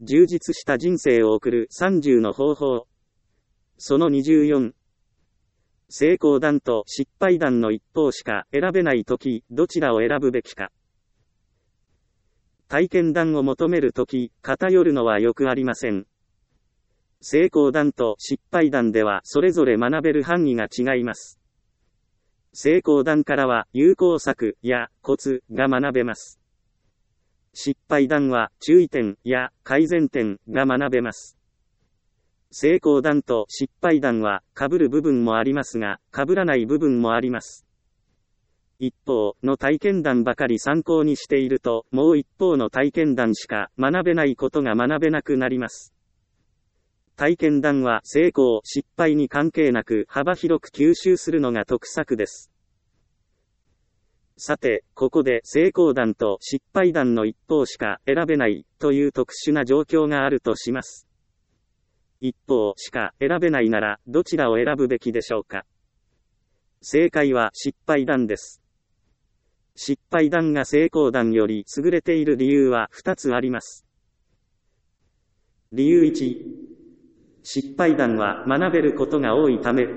充実した人生を送る30の方法。その24。成功談と失敗談の一方しか選べないとき、どちらを選ぶべきか。体験談を求めるとき、偏るのはよくありません。成功談と失敗談ではそれぞれ学べる範囲が違います。成功談からは有効策やコツが学べます。失敗談は注意点や改善点が学べます。成功談と失敗談は被る部分もありますが、被らない部分もあります。一方の体験談ばかり参考にしていると、もう一方の体験談しか学べないことが学べなくなります。体験談は成功・失敗に関係なく幅広く吸収するのが得策です。さて、ここで成功談と失敗談の一方しか選べないという特殊な状況があるとします。一方しか選べないならどちらを選ぶべきでしょうか。正解は失敗談です。失敗談が成功談より優れている理由は2つあります。理由1、失敗談は学べることが多いため。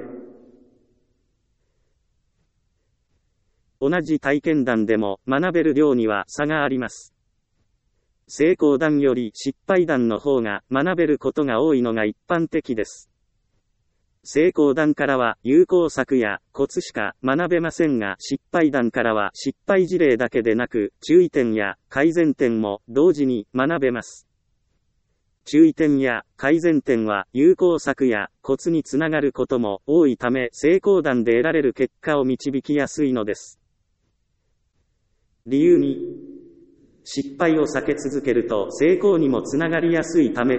同じ体験談でも学べる量には差があります。成功談より失敗談の方が学べることが多いのが一般的です。成功談からは有効策やコツしか学べませんが、失敗談からは失敗事例だけでなく注意点や改善点も同時に学べます。注意点や改善点は有効策やコツにつながることも多いため、成功談で得られる結果を導きやすいのです。理由2、失敗を避け続けると成功にもつながりやすいため。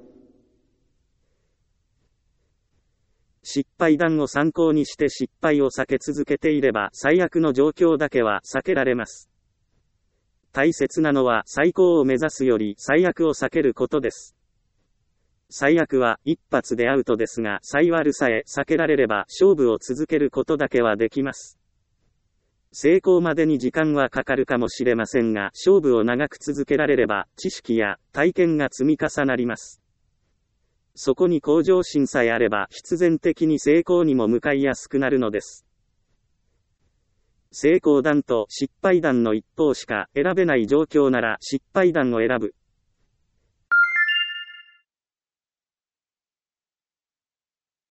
失敗談を参考にして失敗を避け続けていれば最悪の状況だけは避けられます。大切なのは最高を目指すより最悪を避けることです。最悪は一発でアウトですが、最悪さえ避けられれば勝負を続けることだけはできます。成功までに時間はかかるかもしれませんが、勝負を長く続けられれば知識や体験が積み重なります。そこに向上心さえあれば必然的に成功にも向かいやすくなるのです。成功談と失敗談の一方しか選べない状況なら失敗談を選ぶ。